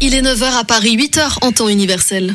Il est 9h à Paris, 8h en temps universel.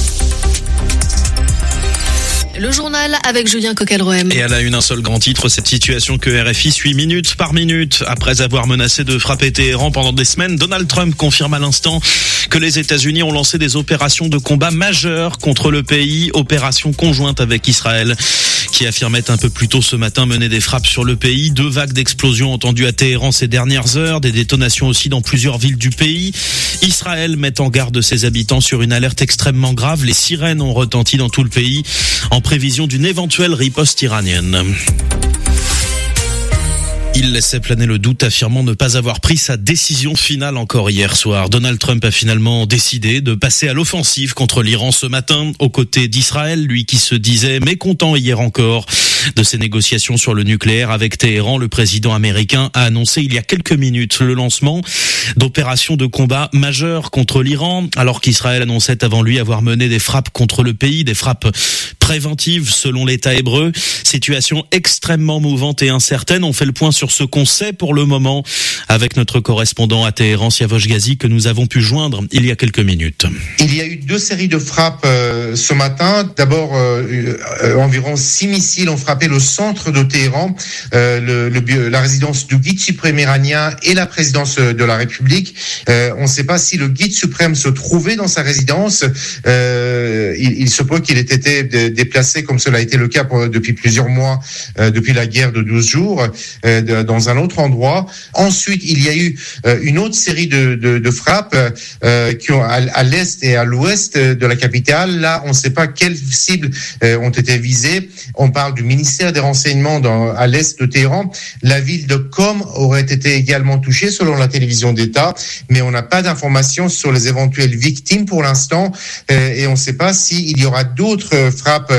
Le journal avec Julien Coquel-Rohem. Et à la une, un seul grand titre, cette situation que RFI suit minute par minute. Après avoir menacé de frapper Téhéran pendant des semaines, Donald Trump confirme à l'instant que les États-Unis ont lancé des opérations de combat majeures contre le pays, opérations conjointes avec Israël, qui affirmait un peu plus tôt ce matin mener des frappes sur le pays. 2 vagues d'explosions entendues à Téhéran ces dernières heures, des détonations aussi dans plusieurs villes du pays. Israël met en garde ses habitants sur une alerte extrêmement grave. Les sirènes ont retenti dans tout le pays en prévision d'une éventuelle riposte iranienne. Il laissait planer le doute, affirmant ne pas avoir pris sa décision finale encore hier soir. Donald Trump a finalement décidé de passer à l'offensive contre l'Iran ce matin, aux côtés d'Israël, lui qui se disait mécontent hier encore de ses négociations sur le nucléaire avec Téhéran. Le président américain a annoncé il y a quelques minutes le lancement d'opérations de combat majeures contre l'Iran, alors qu'Israël annonçait avant lui avoir mené des frappes contre le pays, des frappes préventives selon l'État hébreu. Situation extrêmement mouvante et incertaine. On fait le point sur ce qu'on sait pour le moment avec notre correspondant à Téhéran, Siavosh Ghazi, que nous avons pu joindre il y a quelques minutes. Il y a eu 2 séries de frappes ce matin. D'abord, environ 6 missiles ont frappé le centre de Téhéran, la résidence du guide suprême iranien et la présidence de la République. On ne sait pas si le guide suprême se trouvait dans sa résidence. Il se peut qu'il ait été déplacé, comme cela a été le cas depuis plusieurs mois, depuis la guerre de 12 jours, dans un autre endroit. Ensuite, il y a eu une autre série de frappes qui ont à l'est et à l'ouest de la capitale. Là, on ne sait pas quelles cibles ont été visées. On parle du ministère des Renseignements à l'est de Téhéran. La ville de Qom aurait été également touchée selon la télévision d'État, mais on n'a pas d'informations sur les éventuelles victimes pour l'instant, et on ne sait pas s'il y aura d'autres frappes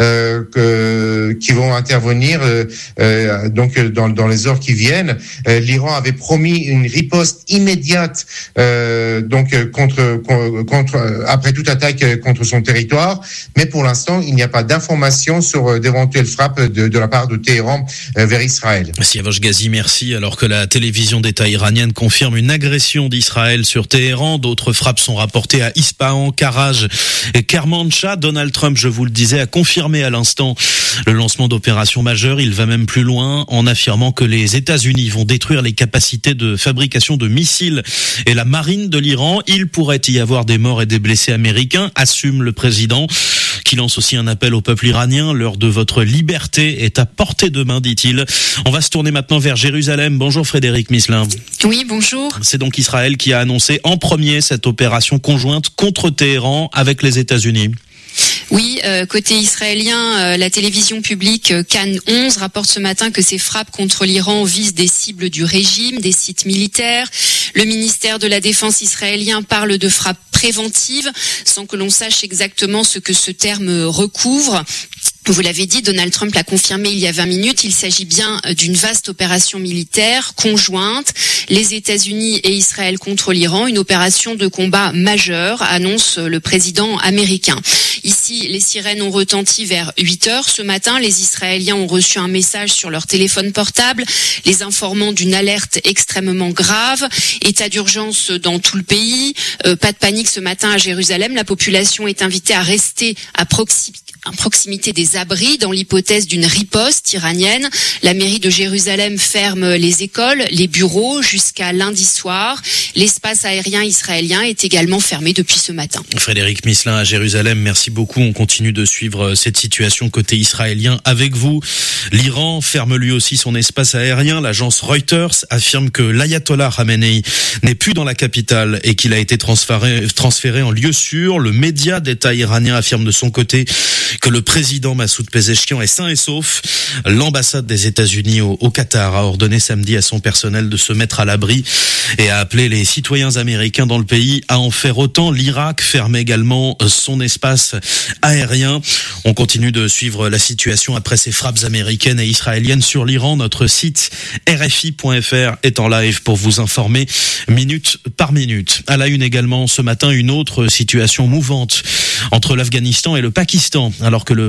qui vont intervenir donc dans les heures qui viennent. L'Iran avait promis une riposte immédiate donc après toute attaque contre son territoire, mais pour l'instant il n'y a pas d'informations sur d'éventuelles frappes de la part de Téhéran vers Israël. Siavosh Ghazi, merci. Alors que la télévision d'État iranienne confirme une agression d'Israël sur Téhéran, d'autres frappes sont rapportées à Ispahan, Karaj et Kermanshah. Donald Trump, je vous le disais, a confirmé à l'instant le lancement d'opérations majeures. Il va même plus loin en affirmant que les États-Unis vont détruire les capacités de fabrication de missiles et la marine de l'Iran. Il pourrait y avoir des morts et des blessés américains, assume le président, qui lance aussi un appel au peuple iranien. L'heure de votre liberté est à portée de main, dit-il. On va se tourner maintenant vers Jérusalem. Bonjour Frédéric Misselin. Oui, bonjour. C'est donc Israël qui a annoncé en premier cette opération conjointe contre Téhéran avec les États-Unis. Oui, côté israélien, la télévision publique Cannes 11 rapporte ce matin que ces frappes contre l'Iran visent des cibles du régime, des sites militaires. Le ministère de la Défense israélien parle de frappes préventives, sans que l'on sache exactement ce que ce terme recouvre. Vous l'avez dit, Donald Trump l'a confirmé il y a 20 minutes, il s'agit bien d'une vaste opération militaire conjointe, les États-Unis et Israël contre l'Iran, une opération de combat majeure, annonce le président américain. Ici, les sirènes ont retenti vers 8h ce matin. Les Israéliens ont reçu un message sur leur téléphone portable, les informant d'une alerte extrêmement grave. État d'urgence dans tout le pays. Pas de panique ce matin à Jérusalem. La population est invitée à rester à proximité des abris dans l'hypothèse d'une riposte iranienne. La mairie de Jérusalem ferme les écoles, les bureaux jusqu'à lundi soir. L'espace aérien israélien est également fermé depuis ce matin. Frédéric Misselin à Jérusalem, merci beaucoup. On continue de suivre cette situation côté israélien avec vous. L'Iran ferme lui aussi son espace aérien. L'agence Reuters affirme que l'ayatollah Khamenei n'est plus dans la capitale et qu'il a été transféré en lieu sûr. Le média d'État iranien affirme de son côté que le président Massoud Pezeshkian est sain et sauf. L'ambassade des États-Unis au Qatar a ordonné samedi à son personnel de se mettre à l'abri et a appelé les citoyens américains dans le pays à en faire autant. L'Irak ferme également son espace aérien. On continue de suivre la situation après ces frappes américaines et israéliennes sur l'Iran. Notre site RFI.fr est en live pour vous informer minute par minute. À la une également ce matin, une autre situation mouvante entre l'Afghanistan et le Pakistan. Alors que le Pakistan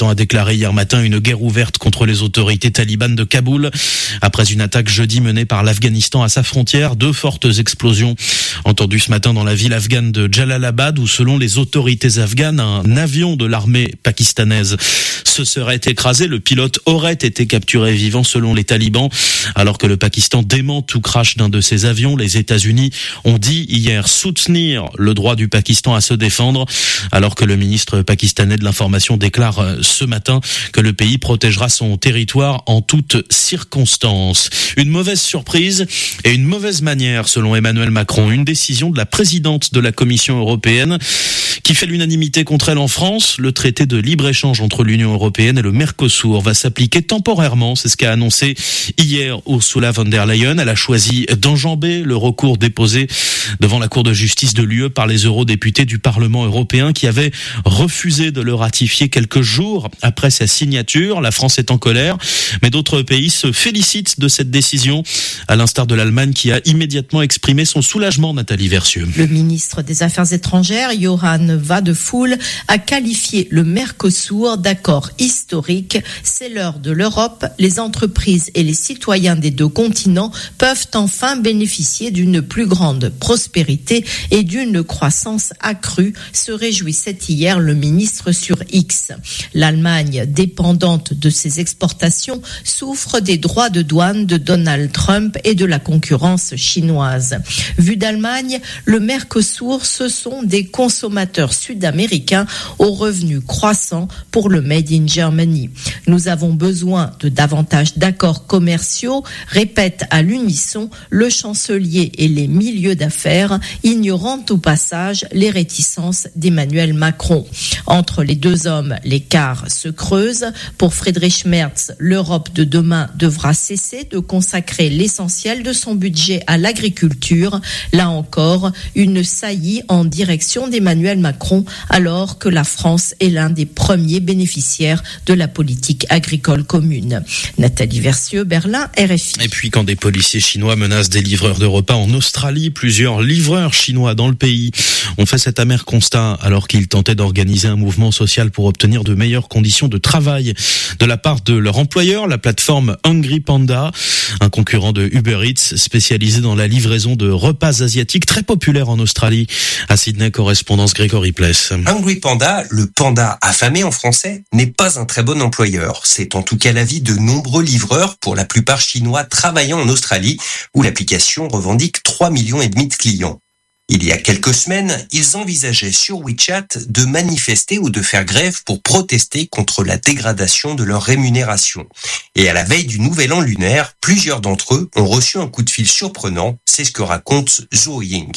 Pakistan a déclaré hier matin une guerre ouverte contre les autorités talibanes de Kaboul. Après une attaque jeudi menée par l'Afghanistan à sa frontière, 2 fortes explosions entendues ce matin dans la ville afghane de Jalalabad où, selon les autorités afghanes, un avion de l'armée pakistanaise se serait écrasé. Le pilote aurait été capturé vivant selon les talibans. Alors que le Pakistan dément tout crash d'un de ses avions, les États-Unis ont dit hier soutenir le droit du Pakistan à se défendre, alors que le ministre pakistanais de l'information déclare ce matin que le pays protégera son territoire en toutes circonstances. Une mauvaise surprise et une mauvaise manière selon Emmanuel Macron. Une décision de la présidente de la Commission européenne qui fait l'unanimité contre elle en France. Le traité de libre-échange entre l'Union européenne et le Mercosur va s'appliquer temporairement. C'est ce qu'a annoncé hier Ursula von der Leyen. Elle a choisi d'enjamber le recours déposé devant la Cour de justice de l'UE par les eurodéputés du Parlement européen qui avaient refusé de le ratifier quelques jours après sa signature. La France est en colère, mais d'autres pays se félicitent de cette décision, à l'instar de l'Allemagne qui a immédiatement exprimé son soulagement. Nathalie Versieux. Le ministre des Affaires étrangères, Johann Wadephul, a qualifié le Mercosur d'accord historique. C'est l'heure de l'Europe. Les entreprises et les citoyens des 2 continents peuvent enfin bénéficier d'une plus grande prospérité et d'une croissance accrue, se réjouissait hier le ministre sur X. L'Allemagne, dépendante de ses exportations, souffre des droits de douane de Donald Trump et de la concurrence chinoise. Vu d'Allemagne, le Mercosur, ce sont des consommateurs sud-américains aux revenus croissants pour le Made in Germany. Nous avons besoin de davantage d'accords commerciaux, répète à l'unisson le chancelier et les milieux d'affaires, ignorant au passage les réticences d'Emmanuel Macron. Entre les 2 hommes, l'écart se creuse. Pour Friedrich Merz, l'Europe de demain devra cesser de consacrer l'essentiel de son budget à l'agriculture. Là encore, une saillie en direction d'Emmanuel Macron, alors que la France est l'un des premiers bénéficiaires de la politique agricole commune. Nathalie Versieux, Berlin, RFI. Et puis quand des policiers chinois menacent des livreurs de repas en Australie, plusieurs livreurs chinois dans le pays ont fait cet amer constat alors qu'ils tentaient d'organiser un mouvement social pour obtenir de meilleures conditions de travail de la part de leur employeur, la plateforme Hungry Panda, un concurrent de Uber Eats spécialisé dans la livraison de repas asiatiques très populaire en Australie. À Sydney, correspondance Grégory Pless. Hungry Panda, le panda affamé en français, n'est pas un très bon employeur. C'est en tout cas l'avis de nombreux livreurs, pour la plupart chinois travaillant en Australie, où l'application revendique 3,5 millions de clients. Il y a quelques semaines, ils envisageaient sur WeChat de manifester ou de faire grève pour protester contre la dégradation de leur rémunération. Et à la veille du nouvel an lunaire, plusieurs d'entre eux ont reçu un coup de fil surprenant. C'est ce que raconte Zhou Ying.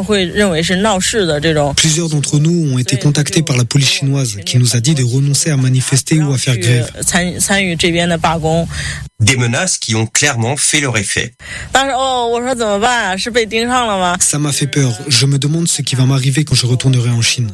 Plusieurs d'entre nous ont été contactés par la police chinoise qui nous a dit de renoncer à manifester ou à faire grève. Des menaces qui ont clairement fait leur effet. Ça m'a fait peur. Je me demande ce qui va m'arriver quand je retournerai en Chine.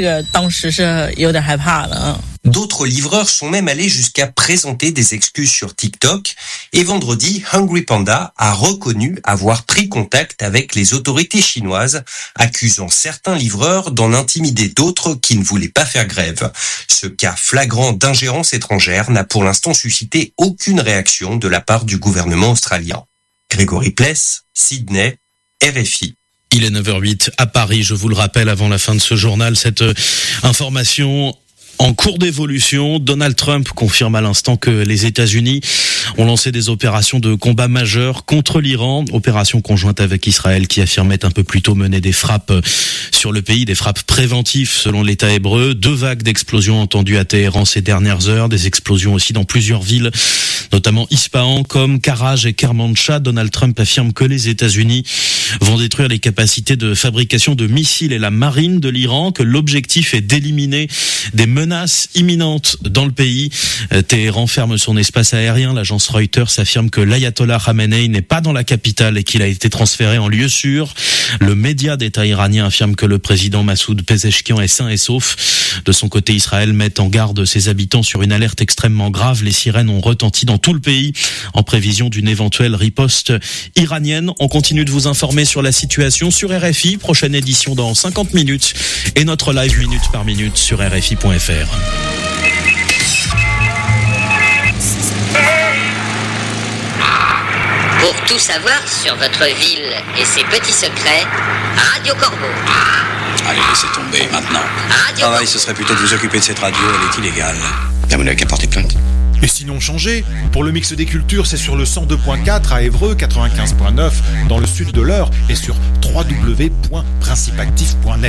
D'autres livreurs sont même allés jusqu'à présenter des excuses sur TikTok. Et vendredi, Hungry Panda a reconnu avoir pris contact avec les autorités chinoises, accusant certains livreurs d'en intimider d'autres qui ne voulaient pas faire grève. Ce cas flagrant d'ingérence étrangère n'a pour l'instant suscité aucune réaction de la part du gouvernement australien. Grégory Pless, Sydney, RFI. Il est 9h08 à Paris, je vous le rappelle avant la fin de ce journal, cette information en cours d'évolution. Donald Trump confirme à l'instant que les États-Unis ont lancé des opérations de combat majeures contre l'Iran, opération conjointe avec Israël qui affirmait un peu plus tôt mener des frappes sur le pays, des frappes préventives selon l'État hébreu. 2 vagues d'explosions entendues à Téhéran ces dernières heures, des explosions aussi dans plusieurs villes, notamment Ispahan, comme Karaj et Kermanshah. Donald Trump affirme que les États-Unis vont détruire les capacités de fabrication de missiles et la marine de l'Iran, que l'objectif est d'éliminer des menaces imminentes dans le pays. Téhéran ferme son espace aérien. L'agence Reuters affirme que l'ayatollah Khamenei n'est pas dans la capitale et qu'il a été transféré en lieu sûr. Le média d'État iranien affirme que le président Massoud Pezeshkian est sain et sauf. De son côté, Israël met en garde ses habitants sur une alerte extrêmement grave. Les sirènes ont retenti dans tout le pays en prévision d'une éventuelle riposte iranienne. On continue de vous informer sur la situation sur RFI. Prochaine édition dans 50 minutes et notre live minute par minute sur RFI.fr. tout savoir sur votre ville et ses petits secrets, Radio Corbeau. Allez, laissez tomber maintenant. Radio Corbeau. Ce serait plutôt de vous occuper de cette radio, elle est illégale. Là, vous n'avez qu'à porter plainte. Et sinon changez. Pour le mix des cultures, c'est sur le 102.4 à Évreux, 95.9 dans le sud de l'Eure et sur www.principactif.net.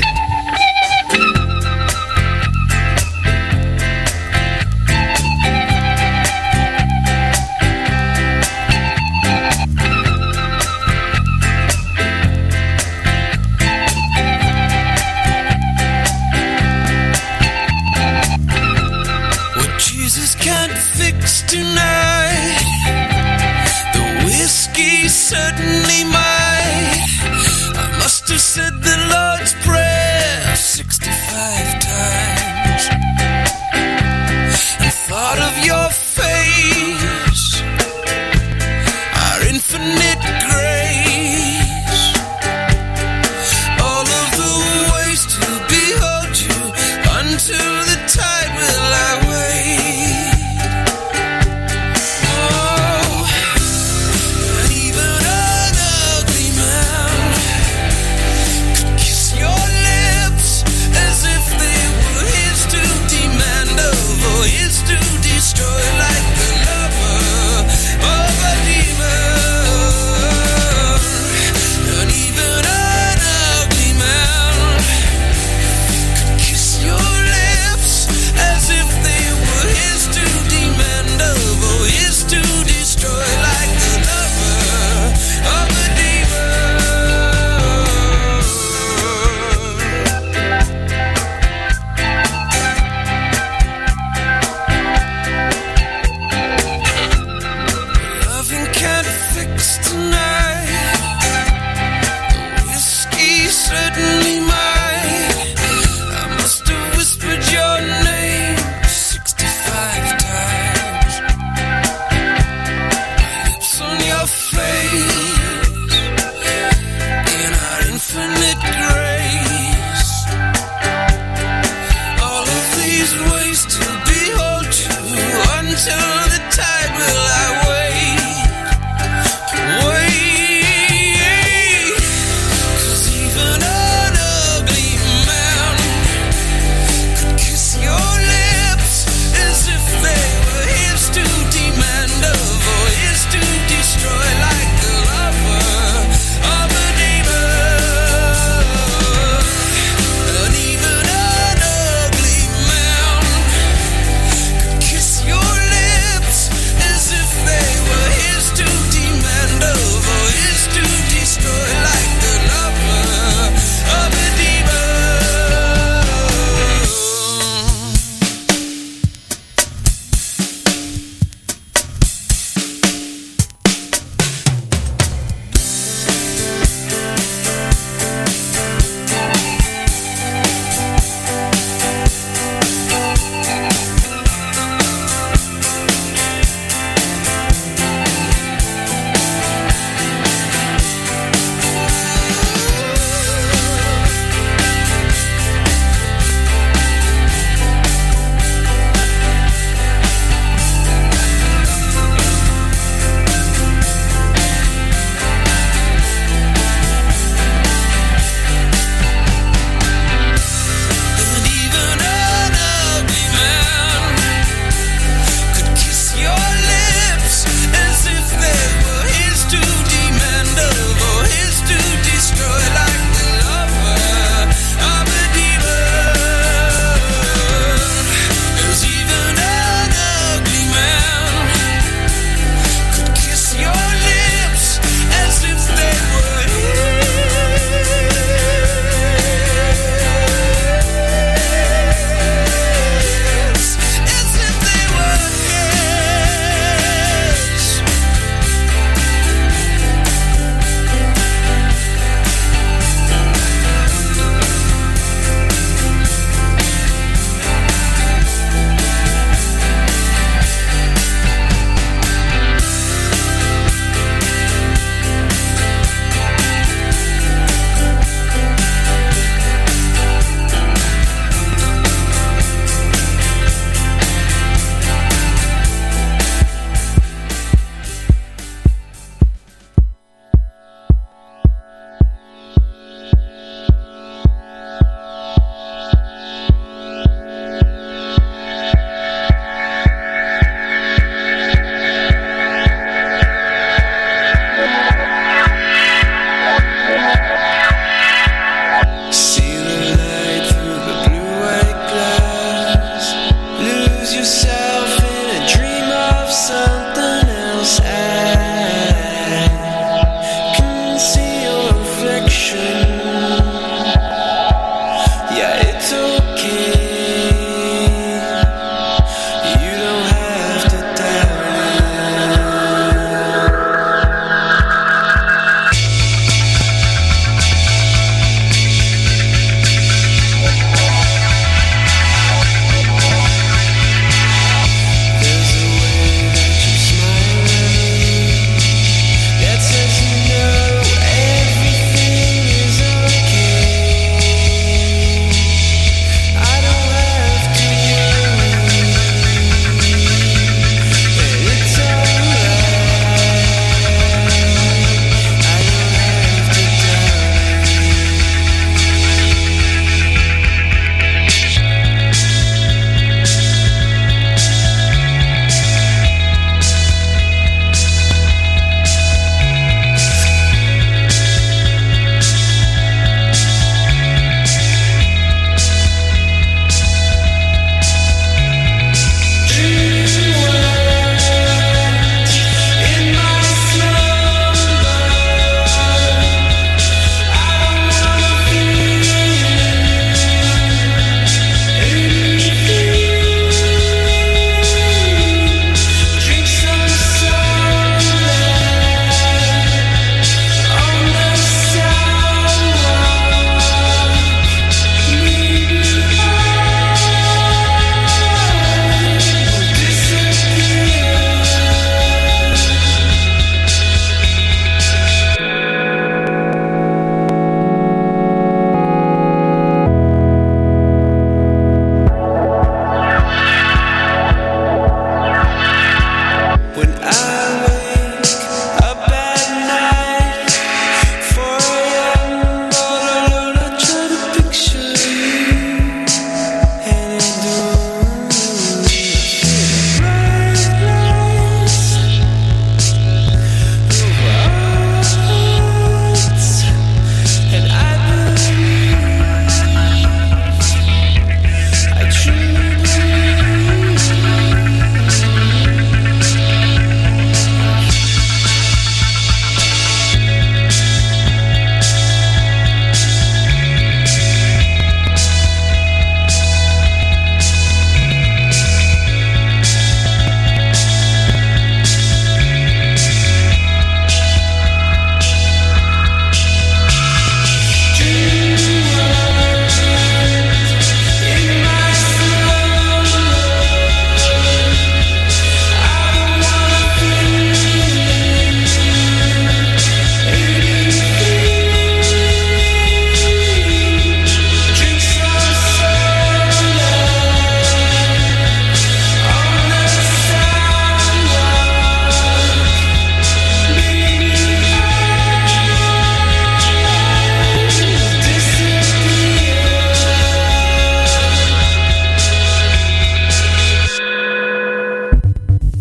Tonight, the whiskey certainly might. I must have said the Lord's Prayer 65 times and thought of your face, our infinite grace, all of the ways to behold you until the tide will I wait. Destroy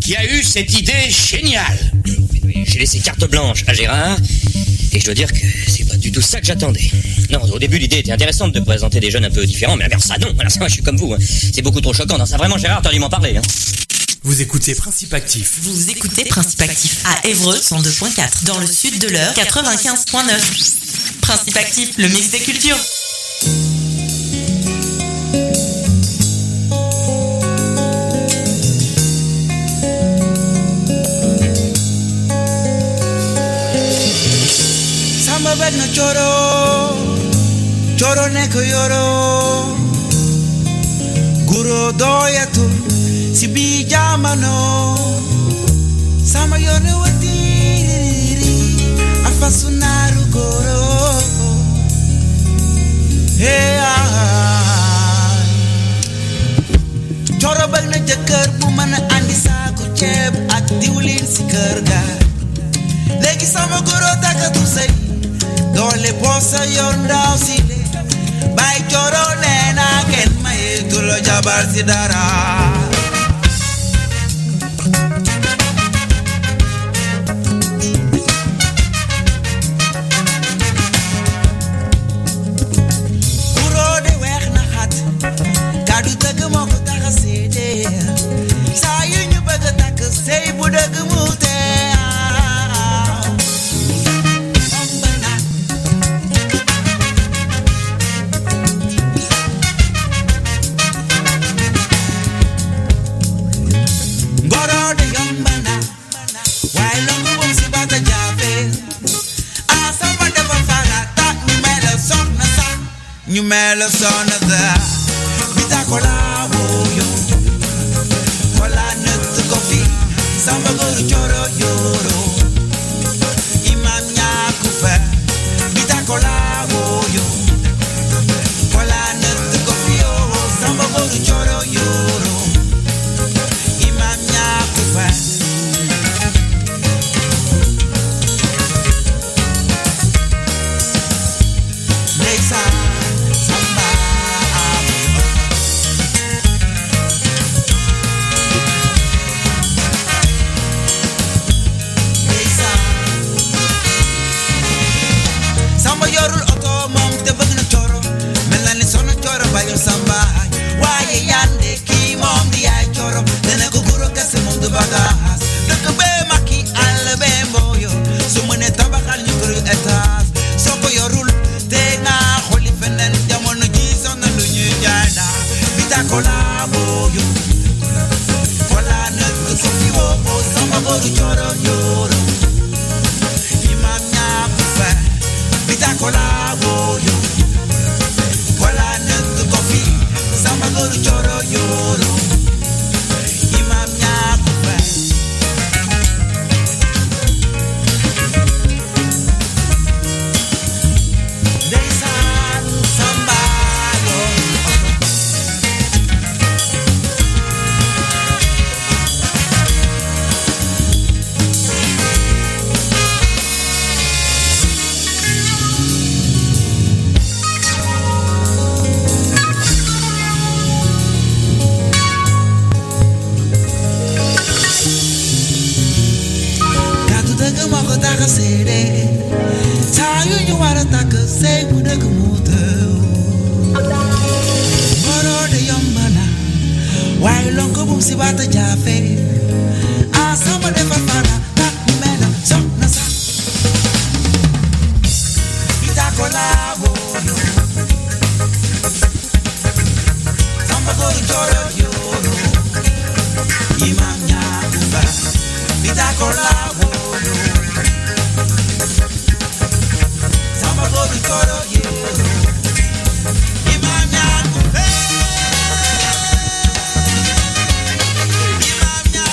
qui a eu cette idée géniale. J'ai laissé carte blanche à Gérard, et je dois dire que c'est pas du tout ça que j'attendais. Non, au début, l'idée était intéressante de présenter des jeunes un peu différents, mais alors ça, non. Alors ça, moi, je suis comme vous. Hein. C'est beaucoup trop choquant. Non, ça, vraiment, Gérard, t'as dû m'en parler. Hein. Vous écoutez Principe Actif. Vous écoutez Principe Actif à Évreux 102.4, dans le sud de l'Eure 95.9. Principe Actif, le mix des cultures. Samba bag na choro neko yoro, guro doyato sibi jamano, sama yone wadiri afasunaru goro, hey choro bag na jëkkër bu mën a andi saako ceeb ak diwlin si kër ga, léegi sama goro takatu sey doole posa yor ndaw si le bay coro neena kenn maye tulo jabar si dara kuro de weex na xat kadu dëgg moo ko tax a seede saa yu ñu bëgg a takk sey bu dëgg mu you made a son of that. Bita kola boyo, kola nut coffee, samba go choro yoro. Imam Yakufa, bita kola boyo, kola nut coffee, samba go choro yoro. Imam Yakufa. Samba, why yande ki mom di ay choro, dene ko guro kase mom du bagas. Dëkk be maki al be mboyo, su mëne tabaxal ñu kër étage. Soo ko yorul te nga xoli feneen jamono ji sonna lu ñu jaay da. Bita kola boyo, kola net ko fi wo o samba goru choro yoro. Imam ñaku fa, bita kola boyo. Samba go to choro yoro, Imam Yakufa. Desan samba sere tayu ñu wara tak sey bu deug mu tew moro de yombana way lonko bu si bata jafe asama de fafana tak mena so na sa bita kolabo samba go choro yoro Imam Yakufa bita kolabo Coro yoro Imam Yakufa Imam Yakufa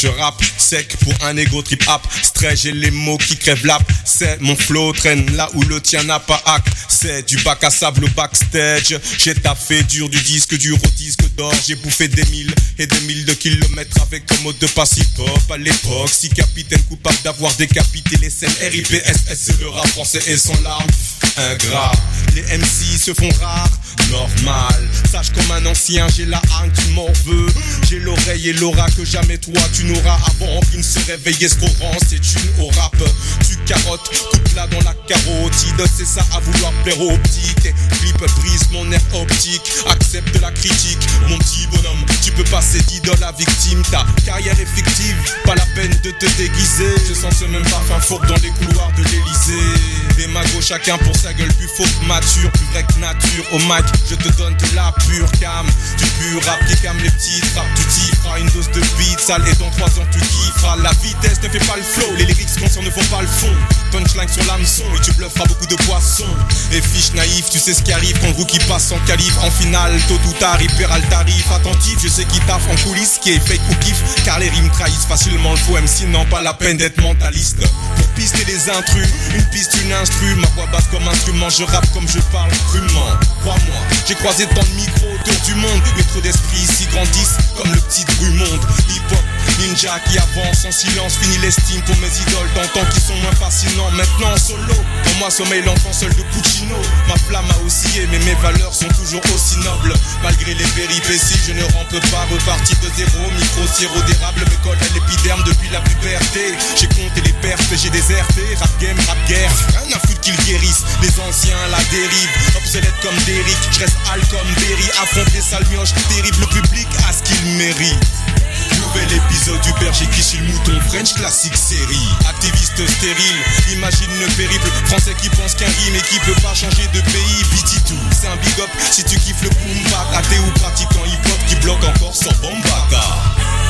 Je rappe sec pour un ego trip hop. Stray, j'ai les mots qui crèvent l'ap. C'est mon flow traîne là où le tien n'a pas hack. C'est du bac à sable au backstage. J'ai taffé dur du disque dur au disque d'or. J'ai bouffé des milles et des milles de kilomètres avec un mode de passe hip-hop. À l'époque, si capitaine coupable d'avoir décapité les scènes RIPSS, c'est le rap français et son larme ingrat. Les MC se font rares, normal. Sache comme un ancien, j'ai la hargne qui m'en veut. J'ai l'oreille et l'aura que jamais toi tu n'auras. Avant qu'une se réveille, escorant, c'est une au rap. Tu carottes, coupe-la dans la carotide. C'est ça à vouloir plaire aux optique. Clip brise mon nerf optique. Accepte la critique, mon petit bonhomme. Tu peux passer d'idole à victime. Ta carrière est fictive, pas la peine de te déguiser. Je sens ce même parfum fourbe dans les couloirs de l'Elysée. Des magos chacun pour sa gueule, plus faux que mature, plus vrai que nature. Au mic, je te donne de la pure cam. Du pur rap qui calme les petits frappes. Tu t'y feras une dose de beat sale et dans 3 ans tu kifferas. La vitesse ne fait pas le flow, les lyrics conscients ne font pas le fond. Punchline sur l'hameçon et tu blufferas beaucoup de poissons. Et fiche naïf, tu sais ce qui arrive quand le rookie passe en calife. En finale, tôt ou tard, il paiera le tarif. Attentif, je sais qui taffe en coulisses, qui est fake ou kiff. Car les rimes trahissent facilement le faux MC, non pas la peine d'être mentaliste. Pour pister les intrus, une piste, une instru. Ma voix basse comme instrument, je rappe comme je parle crûment. Crois-moi, j'ai croisé tant de micros autour du monde. Mais trop d'esprits ici grandissent comme le petit Drummond. Hip-hop, ninja qui avance en silence. Fini l'estime pour mes idoles d'antan qui sont moins fascinants. Maintenant en solo, pour moi sommeille l'enfant seul de Puccino. Ma flamme a oscillé mais mes valeurs sont toujours aussi nobles. Malgré les péripéties, je ne rampe pas. Reparti de zéro, micro sirop d'érable me colle à l'épiderme depuis la puberté. J'ai compté les perfs, j'ai déserté. Rap game, rap guerre, rien à foutre qu'ils guérissent. Les anciens la dérive, obsolète comme Derrick. Je reste hal comme Berry, affronte les sales mioches terribles. Le public a ce qu'il mérite. Nouvel épisode du berger qui suit le mouton, French classique série. Activiste stérile, imagine le périple. Français qui pense qu'un rime et qui peut pas changer de pays. Bititou, c'est un big up si tu kiffes le boom bap. Athée ou pratiquant hip hop qui bloque encore sans bombaka.